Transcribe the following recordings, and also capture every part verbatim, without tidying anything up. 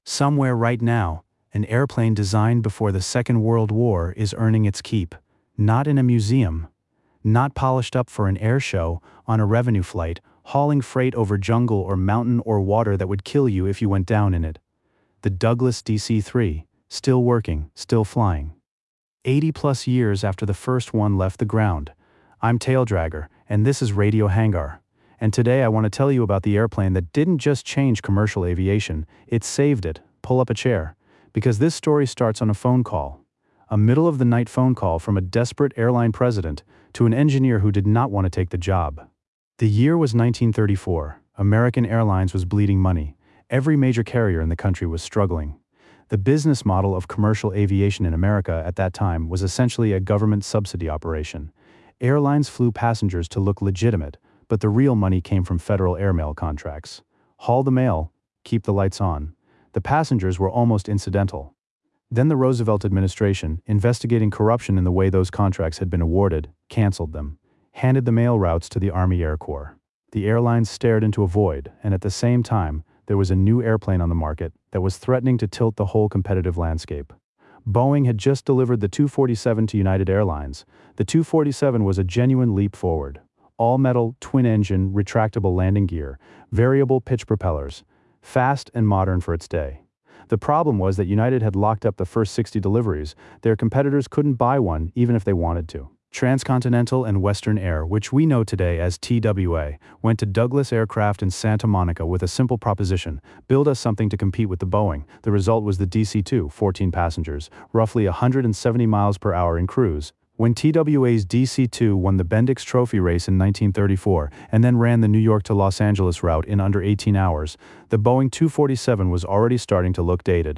Somewhere right now, an airplane designed before the Second World War is earning its keep, not in a museum, not polished up for an air show on a revenue flight, hauling freight over jungle or mountain or water that would kill you if you went down in it. The Douglas D C three, still working, still flying. eighty plus years after the first one left the ground. I'm Taildragger, and this is Radio Hangar. And today I want to tell you about the airplane that didn't just change commercial aviation, it saved it. Pull up a chair. Because this story starts on a phone call. A middle-of-the-night phone call from a desperate airline president to an engineer who did not want to take the job. The year was nineteen thirty-four. American Airlines was bleeding money. Every major carrier in the country was struggling. The business model of commercial aviation in America at that time was essentially a government subsidy operation. Airlines flew passengers to look legitimate, but the real money came from federal airmail contracts. Haul the mail, keep the lights on. The passengers were almost incidental. Then the Roosevelt administration, investigating corruption in the way those contracts had been awarded, canceled them, handed the mail routes to the Army Air Corps. The airlines stared into a void, and at the same time, there was a new airplane on the market that was threatening to tilt the whole competitive landscape. Boeing had just delivered the two forty-seven to United Airlines. The two forty-seven was a genuine leap forward. All-metal, twin-engine, retractable landing gear, variable pitch propellers, fast and modern for its day. The problem was that United had locked up the first sixty deliveries. Their competitors couldn't buy one even if they wanted to. Transcontinental and Western Air, which we know today as T W A, went to Douglas Aircraft in Santa Monica with a simple proposition: build us something to compete with the Boeing. The result was the D C two, fourteen passengers, roughly one hundred seventy miles per hour in cruise. When T W A's D C two won the Bendix Trophy race in nineteen thirty-four and then ran the New York to Los Angeles route in under eighteen hours, the Boeing two forty-seven was already starting to look dated.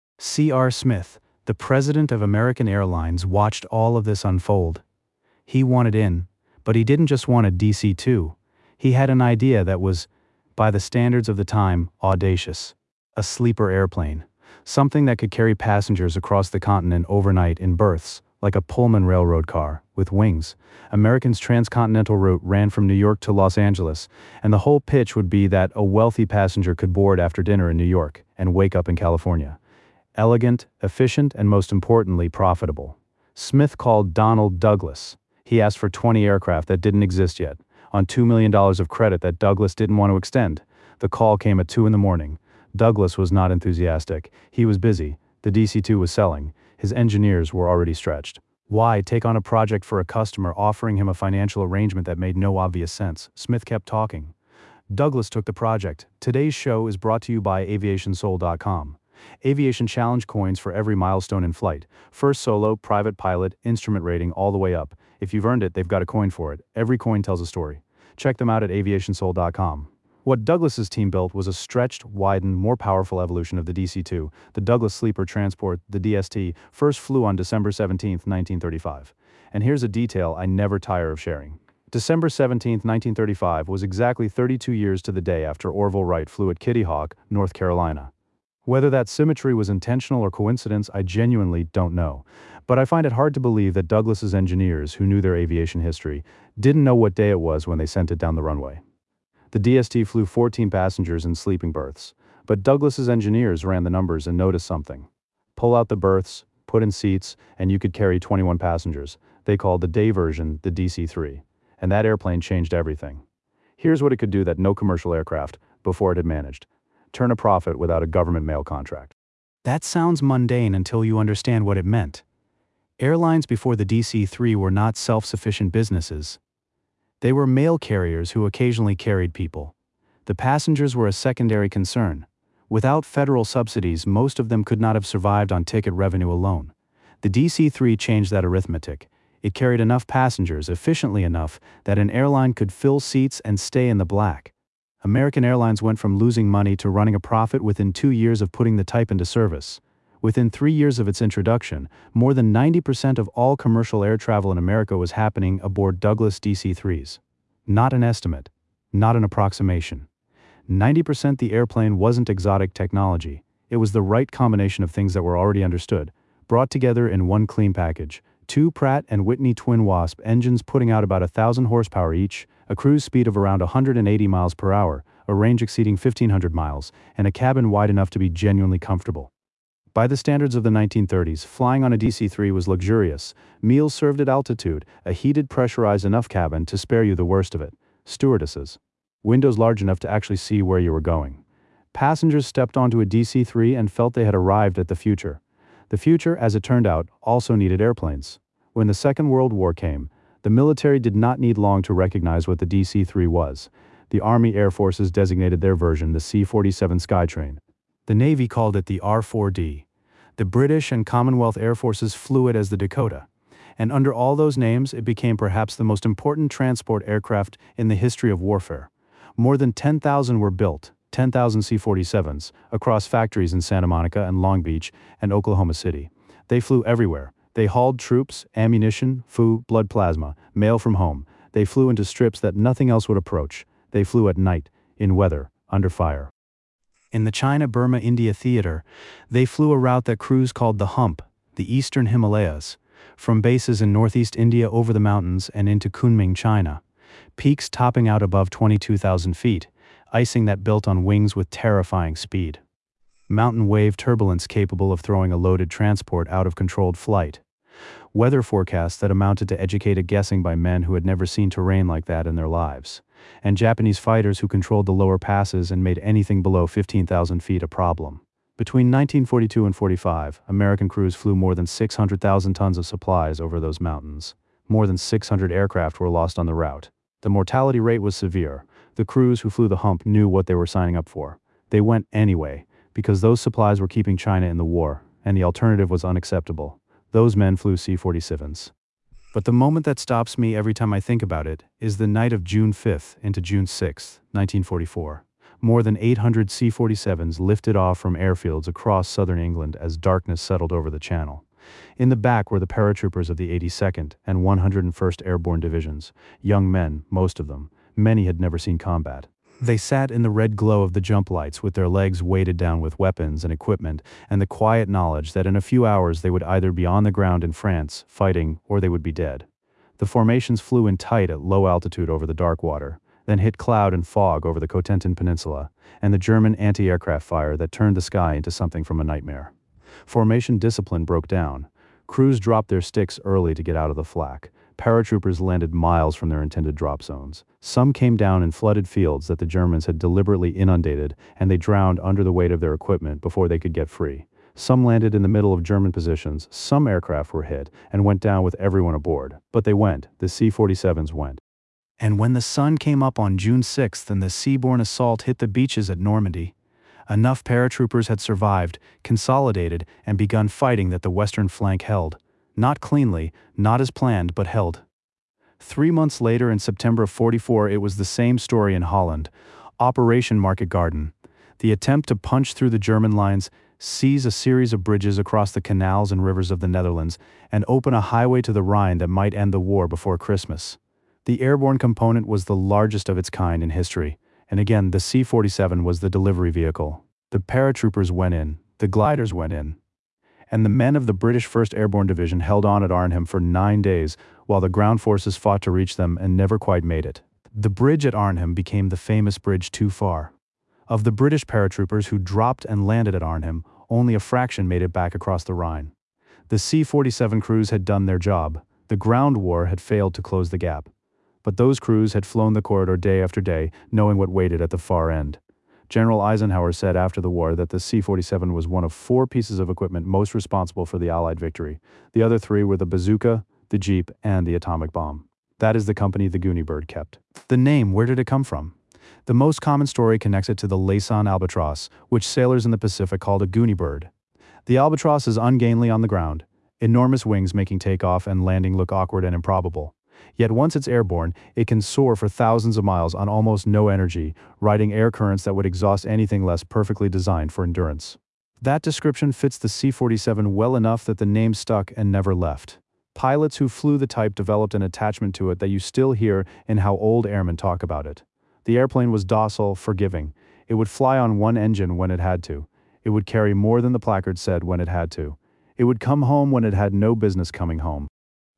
C R Smith, the president of American Airlines, watched all of this unfold. He wanted in, but he didn't just want a D C two. He had an idea that was, by the standards of the time, audacious. A sleeper airplane. Something that could carry passengers across the continent overnight in berths, like a Pullman railroad car, with wings. American's transcontinental route ran from New York to Los Angeles, and the whole pitch would be that a wealthy passenger could board after dinner in New York and wake up in California. Elegant, efficient, and most importantly, profitable. Smith called Donald Douglas. He asked for twenty aircraft that didn't exist yet, on two million dollars of credit that Douglas didn't want to extend. The call came at two in the morning. Douglas was not enthusiastic. He was busy. The D C two was selling. His engineers were already stretched. Why take on a project for a customer offering him a financial arrangement that made no obvious sense? Smith kept talking. Douglas took the project. Today's show is brought to you by aviation soul dot com. Aviation Challenge coins for every milestone in flight. First solo, private pilot, instrument rating, all the way up. If you've earned it, they've got a coin for it. Every coin tells a story. Check them out at aviation soul dot com. What Douglas's team built was a stretched, widened, more powerful evolution of the D C two. The Douglas Sleeper Transport, the D S T, first flew on December seventeenth, nineteen thirty-five. And here's a detail I never tire of sharing. December seventeenth, nineteen thirty-five was exactly thirty-two years to the day after Orville Wright flew at Kitty Hawk, North Carolina. Whether that symmetry was intentional or coincidence, I genuinely don't know. But I find it hard to believe that Douglas's engineers, who knew their aviation history, didn't know what day it was when they sent it down the runway. The D S T flew fourteen passengers in sleeping berths, but Douglas's engineers ran the numbers and noticed something. Pull out the berths, put in seats, and you could carry twenty-one passengers. They called the day version the D C three. And that airplane changed everything. Here's what it could do that no commercial aircraft before it had managed: turn a profit without a government mail contract. That sounds mundane until you understand what it meant. Airlines before the D C three were not self-sufficient businesses. They were mail carriers who occasionally carried people. The passengers were a secondary concern. Without federal subsidies, most of them could not have survived on ticket revenue alone. The D C three changed that arithmetic. It carried enough passengers, efficiently enough, that an airline could fill seats and stay in the black. American Airlines went from losing money to running a profit within two years of putting the type into service. Within three years of its introduction, more than ninety percent of all commercial air travel in America was happening aboard Douglas D C threes. Not an estimate. Not an approximation. ninety percent the airplane wasn't exotic technology. It was the right combination of things that were already understood, brought together in one clean package. Two Pratt and Whitney Twin Wasp engines putting out about one thousand horsepower each, a cruise speed of around one hundred eighty miles per hour, a range exceeding fifteen hundred miles, and a cabin wide enough to be genuinely comfortable. By the standards of the nineteen thirties, flying on a D C three was luxurious. Meals served at altitude, a heated, pressurized enough cabin to spare you the worst of it. Stewardesses. Windows large enough to actually see where you were going. Passengers stepped onto a D C three and felt they had arrived at the future. The future, as it turned out, also needed airplanes. When the Second World War came, the military did not need long to recognize what the D C three was. The Army Air Forces designated their version the C forty-seven Skytrain. The Navy called it the R four D. The British and Commonwealth Air Forces flew it as the Dakota. And under all those names, it became perhaps the most important transport aircraft in the history of warfare. More than ten thousand were built, ten thousand C forty-sevens, across factories in Santa Monica and Long Beach and Oklahoma City. They flew everywhere. They hauled troops, ammunition, food, blood plasma, mail from home. They flew into strips that nothing else would approach. They flew at night, in weather, under fire. In the China-Burma-India theater, they flew a route that crews called the Hump, the Eastern Himalayas, from bases in northeast India over the mountains and into Kunming, China. Peaks topping out above twenty-two thousand feet, icing that built on wings with terrifying speed. Mountain wave turbulence capable of throwing a loaded transport out of controlled flight. Weather forecasts that amounted to educated guessing by men who had never seen terrain like that in their lives. And Japanese fighters who controlled the lower passes and made anything below fifteen thousand feet a problem. Between nineteen forty-two and forty-five, American crews flew more than six hundred thousand tons of supplies over those mountains. More than six hundred aircraft were lost on the route. The mortality rate was severe. The crews who flew the Hump knew what they were signing up for. They went anyway, because those supplies were keeping China in the war, and the alternative was unacceptable. Those men flew C forty-sevens. But the moment that stops me every time I think about it is the night of June fifth into June sixth, nineteen forty-four. More than eight hundred C forty-sevens lifted off from airfields across southern England as darkness settled over the channel. In the back were the paratroopers of the eighty-second and one hundred first Airborne Divisions, young men, most of them. Many had never seen combat. They sat in the red glow of the jump lights with their legs weighted down with weapons and equipment and the quiet knowledge that in a few hours they would either be on the ground in France, fighting, or they would be dead. The formations flew in tight at low altitude over the dark water, then hit cloud and fog over the Cotentin Peninsula, and the German anti-aircraft fire that turned the sky into something from a nightmare. Formation discipline broke down. Crews dropped their sticks early to get out of the flak. Paratroopers landed miles from their intended drop zones. Some came down in flooded fields that the Germans had deliberately inundated, and they drowned under the weight of their equipment before they could get free. Some landed in the middle of German positions, some aircraft were hit, and went down with everyone aboard. But they went, the C forty-sevens went. And when the sun came up on June sixth and the seaborne assault hit the beaches at Normandy, enough paratroopers had survived, consolidated, and begun fighting that the western flank held. Not cleanly, not as planned, but held. Three months later, in September of forty-four, it was the same story in Holland. Operation Market Garden. The attempt to punch through the German lines, seize a series of bridges across the canals and rivers of the Netherlands, and open a highway to the Rhine that might end the war before Christmas. The airborne component was the largest of its kind in history, and again, the C forty-seven was the delivery vehicle. The paratroopers went in, the gliders went in. And the men of the British first Airborne Division held on at Arnhem for nine days, while the ground forces fought to reach them and never quite made it. The bridge at Arnhem became the famous Bridge Too Far. Of the British paratroopers who dropped and landed at Arnhem, only a fraction made it back across the Rhine. The C forty-seven crews had done their job. The ground war had failed to close the gap. But those crews had flown the corridor day after day, knowing what waited at the far end. General Eisenhower said after the war that the C forty-seven was one of four pieces of equipment most responsible for the Allied victory. The other three were the bazooka, the jeep, and the atomic bomb. That is the company the Goonie Bird kept. The name, where did it come from? The most common story connects it to the Laysan albatross, which sailors in the Pacific called a Goonie Bird. The albatross is ungainly on the ground, enormous wings making takeoff and landing look awkward and improbable. Yet once it's airborne, it can soar for thousands of miles on almost no energy, riding air currents that would exhaust anything less perfectly designed for endurance. That description fits the C forty-seven well enough that the name stuck and never left. Pilots who flew the type developed an attachment to it that you still hear in how old airmen talk about it. The airplane was docile, forgiving. It would fly on one engine when it had to. It would carry more than the placard said when it had to. It would come home when it had no business coming home.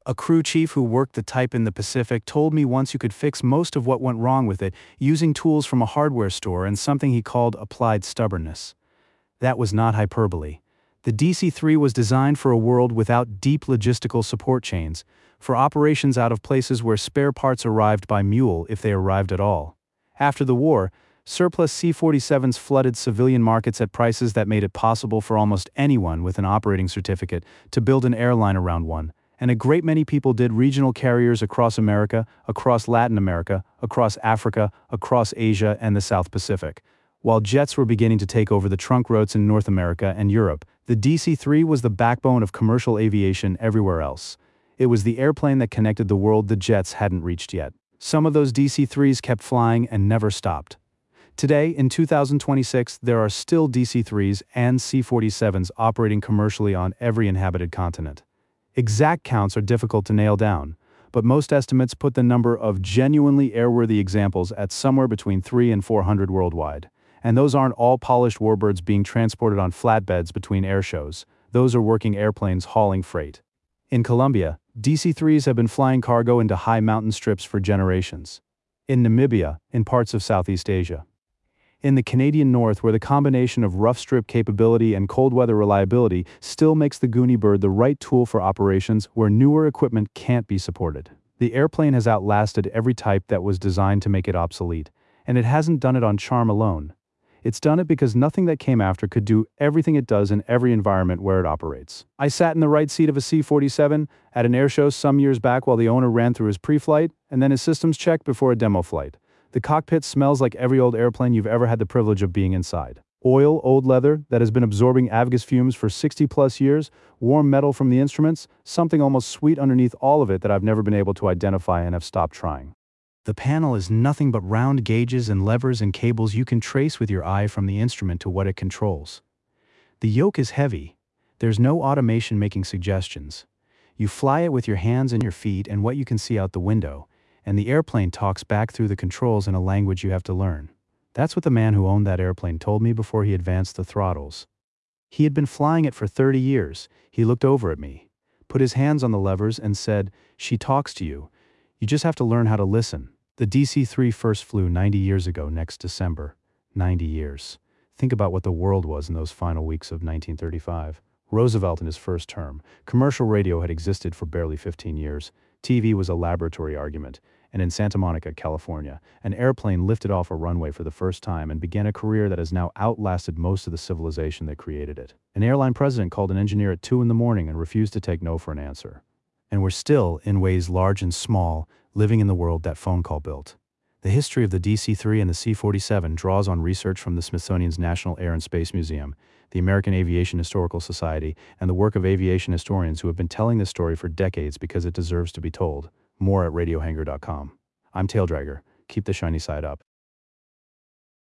A crew chief who worked the type in the Pacific told me once you could fix most of what went wrong with it using tools from a hardware store and something he called applied stubbornness. That was not hyperbole. The D C three was designed for a world without deep logistical support chains, for operations out of places where spare parts arrived by mule if they arrived at all. After the war, surplus C forty-sevens flooded civilian markets at prices that made it possible for almost anyone with an operating certificate to build an airline around one, and a great many people did regional carriers across America, across Latin America, across Africa, across Asia and the South Pacific. While jets were beginning to take over the trunk routes in North America and Europe, the D C three was the backbone of commercial aviation everywhere else. It was the airplane that connected the world the jets hadn't reached yet. Some of those D C threes kept flying and never stopped. Today, in two thousand twenty-six, there are still D C threes and C forty-sevens operating commercially on every inhabited continent. Exact counts are difficult to nail down, but most estimates put the number of genuinely airworthy examples at somewhere between three and four hundred worldwide. And those aren't all polished warbirds being transported on flatbeds between air shows. Those are working airplanes hauling freight. In Colombia, D C threes have been flying cargo into high mountain strips for generations. In Namibia, in parts of Southeast Asia. In the Canadian North, where the combination of rough strip capability and cold weather reliability still makes the Goonie bird the right tool for operations where newer equipment can't be supported. The airplane has outlasted every type that was designed to make it obsolete, and it hasn't done it on charm alone. It's done it because nothing that came after could do everything it does in every environment where it operates. I sat in the right seat of a C forty-seven at an airshow some years back while the owner ran through his pre-flight and then his systems check before a demo flight. The cockpit smells like every old airplane you've ever had the privilege of being inside. Oil, old leather that has been absorbing Avgas fumes for sixty plus years, warm metal from the instruments, something almost sweet underneath all of it that I've never been able to identify and have stopped trying. The panel is nothing but round gauges and levers and cables you can trace with your eye from the instrument to what it controls. The yoke is heavy. There's no automation making suggestions. You fly it with your hands and your feet and what you can see out the window, and the airplane talks back through the controls in a language you have to learn. That's what the man who owned that airplane told me before he advanced the throttles. He had been flying it for thirty years. He looked over at me, put his hands on the levers and said, "She talks to you. You just have to learn how to listen." The D C three first flew ninety years ago next December. ninety years. Think about what the world was in those final weeks of nineteen thirty-five. Roosevelt in his first term. Commercial radio had existed for barely fifteen years. T V was a laboratory argument. And in Santa Monica, California, an airplane lifted off a runway for the first time and began a career that has now outlasted most of the civilization that created it. An airline president called an engineer at two in the morning and refused to take no for an answer. And we're still, in ways large and small, living in the world that phone call built. The history of the D C three and the C forty-seven draws on research from the Smithsonian's National Air and Space Museum, the American Aviation Historical Society, and the work of aviation historians who have been telling this story for decades because it deserves to be told. More at radio hanger dot com. I'm Taildragger. Keep the shiny side up.